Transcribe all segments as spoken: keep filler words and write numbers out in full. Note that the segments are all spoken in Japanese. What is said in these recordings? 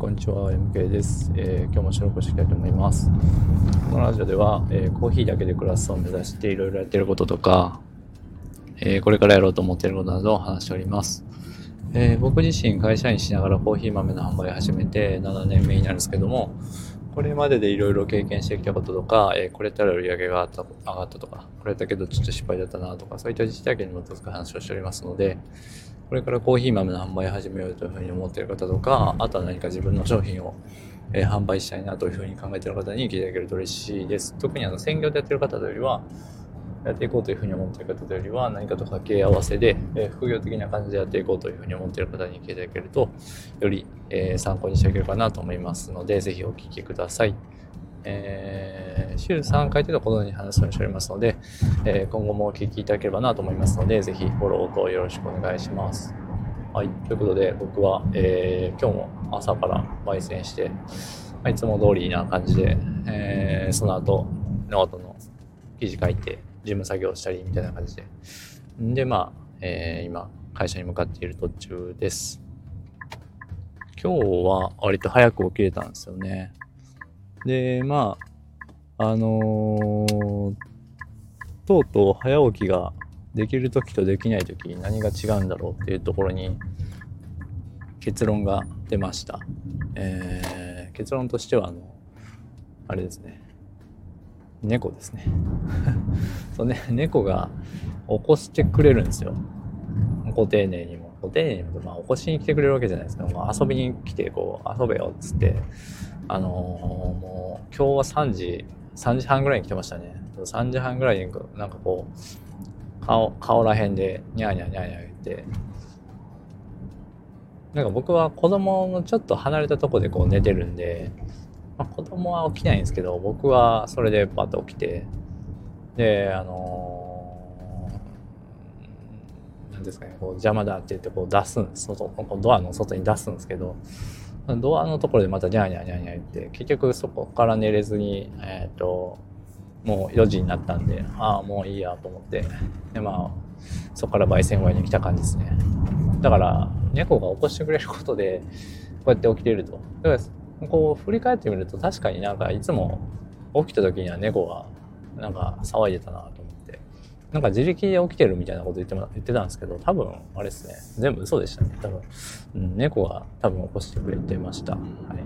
こんにちは、エムケー です、えー、今日も収録していきたいと思います。このラジオでは、えー、コーヒーだけで暮らすを目指していろいろやっていることとか、えー、これからやろうと思っていることなどを話しております。えー、僕自身会社員しながらコーヒー豆の販売を始めてななねんめになるんですけども、これまででいろいろ経験してきたこととか、えー、これたら売り上げが上がったとか、これだけどちょっと失敗だったなとか、そういった実体験に基づく話をしておりますので、これからコーヒー豆の販売を始めようというふうに思っている方とか、あとは何か自分の商品を、えー、販売したいなというふうに考えている方に聞いていただけると嬉しいです。特にあの専業でやっている方というよりは、やっていこうというふうに思っている方というよりは、何かと掛け合わせで、えー、副業的な感じでやっていこうというふうに思っている方に聞いていただけると、より、えー、参考にしていけるかなと思いますので、ぜひお聞きください。えー、週さんかい程度このように話すようにしておりますので、えー、今後もお聞きいただければなと思いますので、ぜひフォローとよろしくお願いします。はい、ということで僕は、えー、今日も朝から焙煎して、まあ、いつも通りな感じで、えー、その後ノートの記事書いて事務作業したりみたいな感じででまあ、えー、今会社に向かっている途中です。今日は割と早く起きれたんですよね。でまああのー、とうとう早起きができるときとできないとき何が違うんだろうっていうところに結論が出ました。えー、結論としてはあのあれですね、猫ですねそうね、猫が起こしてくれるんですよ。ご丁寧にもご丁寧にも、まあ、起こしに来てくれるわけじゃないですか。まあ、遊びに来てこう遊べよっつってあのー、もう今日はさんじさんじはんぐらいに来てましたね。さんじはんぐらいになんかこう顔顔らへんでニャーニャーニャーニャー言って、なんか僕は子供のちょっと離れたとこでこう寝てるんで、まあ、子供は起きないんですけど、僕はそれでパッと起きて、であのー、なんですかね、こう邪魔だって言ってこう出すんです。外こうドアの外に出すんですけど、ドアのところでまたニャーニャーニャーニャー言って、結局そこから寝れずに、えっともうよじになったんで、ああもういいやと思って、でまあそこから焙煎小屋に来た感じですね。だから猫が起こしてくれることでこうやって起きていると。だからこう振り返ってみると、確かになんかいつも起きた時には猫がなんか騒いでたなと思って、なんか自力で起きてるみたいなこと言って言ってたんですけど、多分あれですね、全部嘘でしたね。多分、うん、猫が多分起こしてくれてました。はい、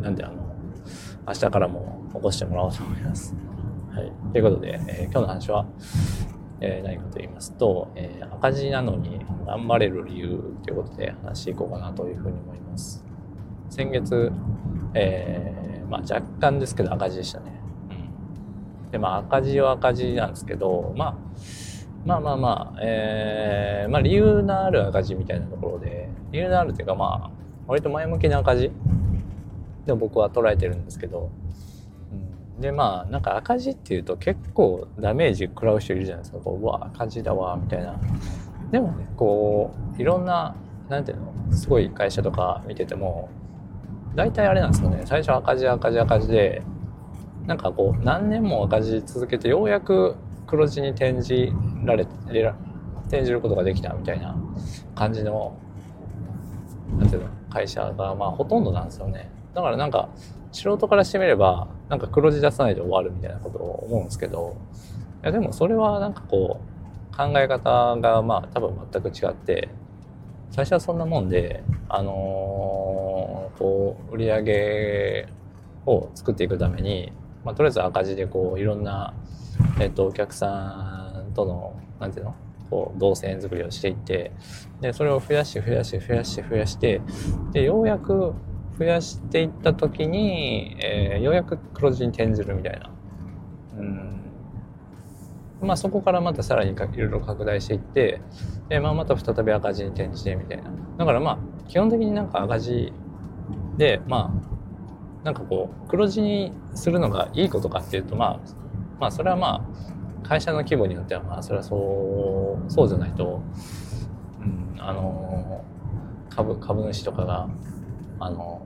なんであの明日からも起こしてもらおうと思います。はい、ということで、えー、今日の話は、えー、何かと言いますと、えー、赤字なのに頑張れる理由ということで話していこうかなというふうに思います。先月、えー、まあ若干ですけど赤字でしたね。うん、でまあ赤字は赤字なんですけど、まあまあまあまあ、えー、まあ理由のある赤字みたいなところで、理由のあるっていうかまあ割と前向きな赤字で僕は捉えてるんですけど、でまあなんか赤字っていうと結構ダメージ食らう人いるじゃないですか。こううわ赤字だわみたいな。でもね、こういろんななんていうの、すごい会社とか見てても大体あれなんですよね。最初赤字赤字赤字で、なんかこう何年も赤字続けてようやく黒字に転じられ転じることができたみたいな感じのなんていうの会社がまあほとんどなんですよね。だからなんか素人からしてみればなんか黒字出さないで終わるみたいなことを思うんですけど、いやでもそれはなんかこう考え方がまあ多分全く違って、最初はそんなもんで、あのー、こう売り上げを作っていくために、まあ、とりあえず赤字でこういろんな、えっと、お客さんとのなんていうのこう動線作りをしていって、でそれを増やして増やして増やして増やして、でようやく増やしていった時に、えー、ようやく黒字に転ずるみたいな、うん、まあそこからまたさらにいろいろ拡大していって、で、まあ、また再び赤字に転じてみたいな。だからまあ基本的になんか赤字で、まあなんかこう黒字にするのがいいことかっていうと、まあまあそれはまあ会社の規模によってはまあそれはそうそうじゃないと、うん、あの株株主とかがあの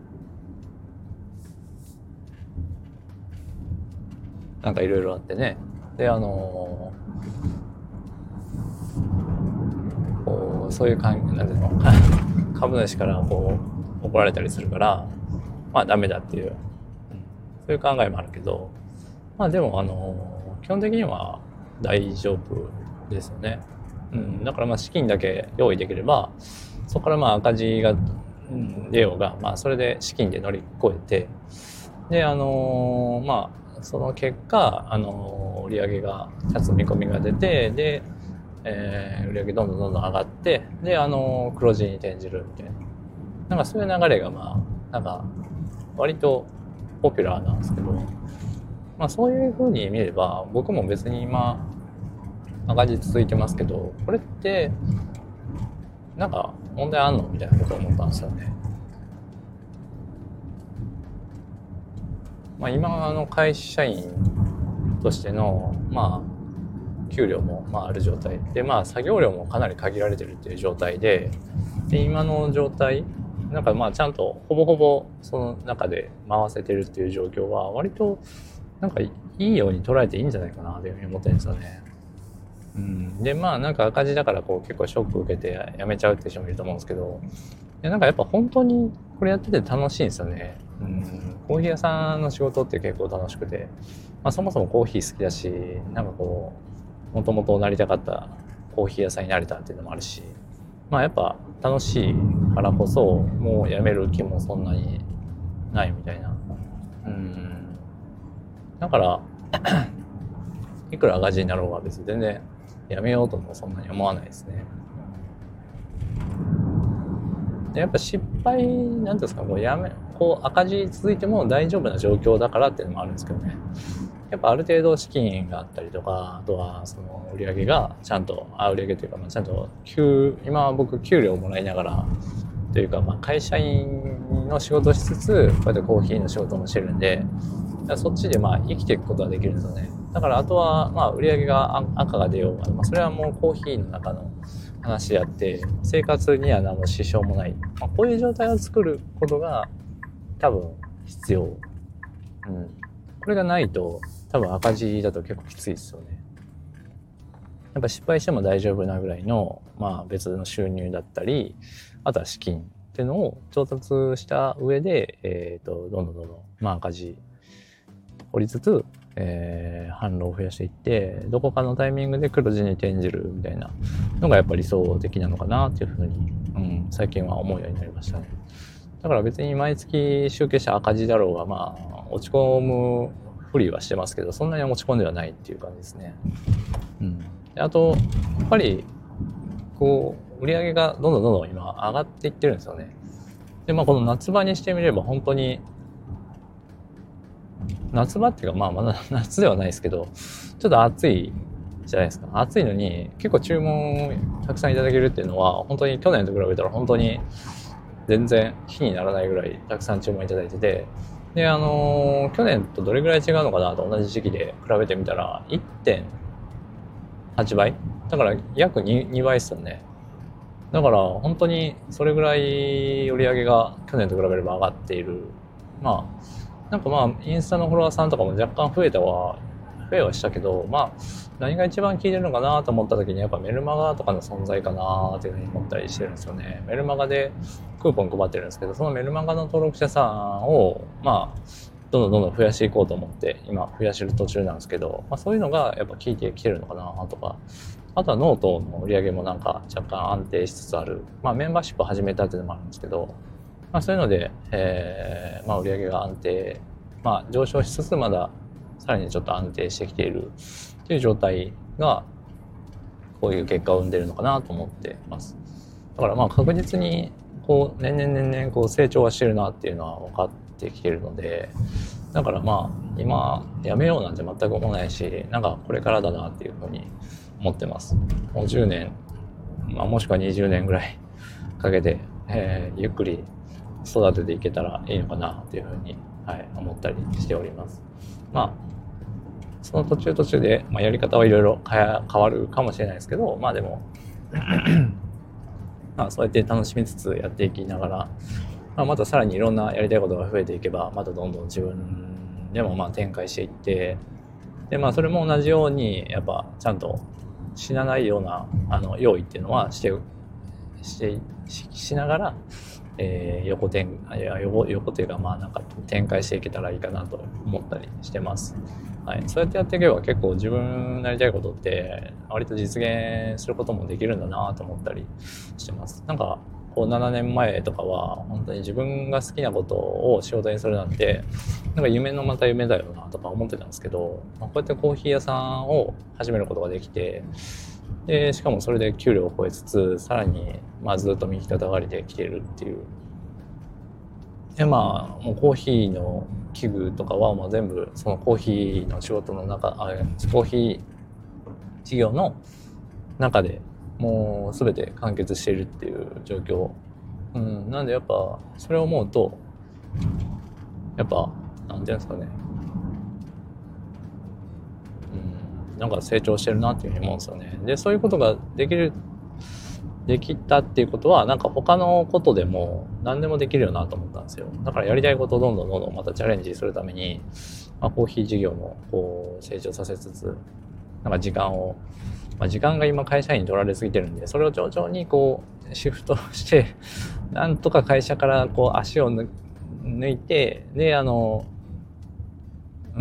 なんかいろいろあってね、であのこうそういう感じなんていうの株主からこう怒られたりするから、 まあダメだっていう、うん、そういう考えもあるけど、まあでもあの基本的には大丈夫ですよね。うん、だからまあ資金だけ用意できれば、そこからまあ赤字が出ようが、まあそれで資金で乗り越えて、であのー、まあその結果、あのー、売り上げが立つ見込みが出て、で、えー、売り上げどんどんどんどん上がって、であのー、黒字に転じるみたいな、なんかそういう流れがまあなんか割とポピュラーなんですけど、まあそういう風に見れば僕も別に今赤字続いてますけど、これってなんか問題あんのみたいなことを思ったんですよね。まあ今の会社員としてのまあ給料もまあある状態で、まあ作業量もかなり限られてるっていう状態で、で今の状態なんかまあちゃんとほぼほぼその中で回せてるっていう状況は割となんかいいように捉えていいんじゃないかなというふうに思ってるんですよね。うん、でまあなんか赤字だからこう結構ショック受けて辞めちゃうって人もいると思うんですけど、いやなんかやっぱ本当にこれやってて楽しいんですよね。うん、コーヒー屋さんの仕事って結構楽しくて、まあ、そもそもコーヒー好きだし、なんかこうもともとなりたかったコーヒー屋さんになれたっていうのもあるし、まあやっぱ楽しいからこそもう辞める気もそんなにないみたいな。うん、だからいくら赤字になろうが別に全然やめようともそんなに思わないですね。でやっぱ失敗なんていうんですか、こうやめこう赤字続いても大丈夫な状況だからっていうのもあるんですけどね。やっぱある程度資金があったりとか、あとはその売り上げがちゃんとあ売り上げというか、まあ、ちゃんと給今は僕給料をもらいながらというか、まあ会社員の仕事をしつつこうやってコーヒーの仕事もしてるんで、そっちでまあ生きていくことができるんですよね。だからあとはまあ売り上げが赤が出ようが、まあ、それはもうコーヒーの中の話であって生活には何の支障もない、まあ、こういう状態を作ることが多分必要、うん、これがないと多分赤字だと結構きついですよね。やっぱ失敗しても大丈夫なぐらいの、まあ、別の収入だったり、あとは資金っていうのを調達した上で、えー、とどんどんどんどん、まあ、赤字掘りつつ、えー、販路を増やしていってどこかのタイミングで黒字に転じるみたいなのがやっぱり理想的なのかなっていうふうに、うん、最近は思うようになりましたね。だから別に毎月集計した赤字だろうが、まあ落ち込むふりはしてますけど、そんなに落ち込んではないっていう感じですね。うん、であとやっぱりこう売り上げがどんどんどんどん今上がっていってるんですよね。でまあこの夏場にしてみれば本当に夏場っていうか、まあまだ夏ではないですけど、ちょっと暑いじゃないですか。暑いのに結構注文たくさんいただけるっていうのは本当に去年と比べたら本当に全然比にならないぐらいたくさん注文いただいてて、であのー、去年とどれぐらい違うのかなと同じ時期で比べてみたら いってんはち 倍だから約 2, にばいですよね。だから本当にそれぐらい売り上げが去年と比べれば上がっている。まあなんかまあインスタのフォロワーさんとかも若干増えたは増えはしたけど、まあ何が一番効いてるのかなと思った時にやっぱメルマガとかの存在かなっていうふうに思ったりしてるんですよね。メルマガでクーポン配ってるんですけど、そのメルマガの登録者さんをまあどんどんどんどん増やしていこうと思って今増やしてる途中なんですけど、まあ、そういうのがやっぱ効いてきてるのかなとか、あとはノートの売り上げもなんか若干安定しつつある、まあメンバーシップ始めたっていうのもあるんですけど、まあ、そういうので、えーまあ、売り上げが安定、まあ、上昇しつつまださらにちょっと安定してきているという状態がこういう結果を生んでいるのかなと思ってます。だからまあ確実にこう年々年々こう成長はしてるなっていうのは分かってきているので、だからまあ今やめようなんて全く思わないし、なんかこれからだなっていうふうに思ってます。もうじゅうねん、まあ、もしくはにじゅうねんぐらいかけて、えー、ゆっくり育てていけたらいいのかなっていうふうに、はい、思ったりしております。まあその途中途中で、まあ、やり方はいろいろ変わるかもしれないですけど、まあでもまあそうやって楽しみつつやっていきながら、まあ、またさらにいろんなやりたいことが増えていけばまたどんどん自分でもまあ展開していって、でまあそれも同じようにやっぱちゃんと死なないようなあの用意っていうのはしてして し, しながらえー、横展いや横横というかまあなんか展開していけたらいいかなと思ったりしてます。はい、そうやってやっていけば結構自分なりたいことって割と実現することもできるんだなと思ったりしてます。なんかこうななねんまえとかは本当に自分が好きなことを仕事にするなんてなんか夢のまた夢だよなとか思ってたんですけど、まあ、こうやってコーヒー屋さんを始めることができて、でしかもそれで給料を超えつつさらにまあずっと右肩上がりで来ているっていう。でまあもうコーヒーの器具とかはもう全部そのコーヒーの仕事の中あコーヒー事業の中でもう全て完結しているっていう状況、うん、なんでやっぱそれを思うとやっぱなんていうんですかね、うん、なんか成長してるなっていうふうに思うんですよね。でそういうことができるできたっていうことはなんか他のことでも何でもできるよなと思ったんですよ。だからやりたいことをどんどんどんどんまたチャレンジするために、まあ、コーヒー事業もこう成長させつつなんか時間を、まあ、時間が今会社員に取られすぎてるんでそれを徐々にこうシフトしてなんとか会社からこう足を抜いてであのうん、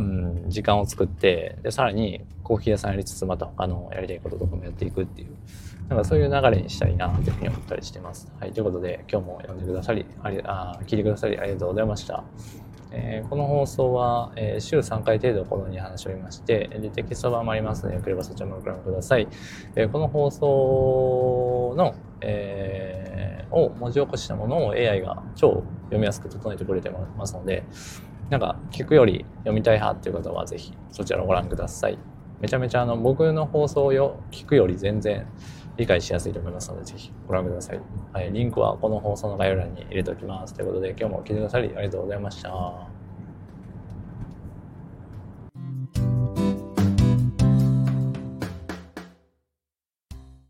時間を作ってでさらにコーヒー屋さんやりつつまた他のやりたいこととかもやっていくっていうなんかそういう流れにしたいなというふうに思ったりしてます。はい、ということで今日も読んでくださりありあ聞いてくださりありがとうございました。えー、この放送は、えー、週さんかい程度このように話しておりましてでテキスト版もありますのでよければそちらもご覧ください。えー、この放送の、えー、を文字起こししたものを エーアイ が超読みやすく整えてくれてますのでなんか聞くより読みたい派っていう方はぜひそちらをご覧ください。めちゃめちゃあの僕の放送を聞くより全然理解しやすいと思いますのでぜひご覧ください。はい、リンクはこの放送の概要欄に入れておきます。ということで今日も聞いてくださりありがとうございました。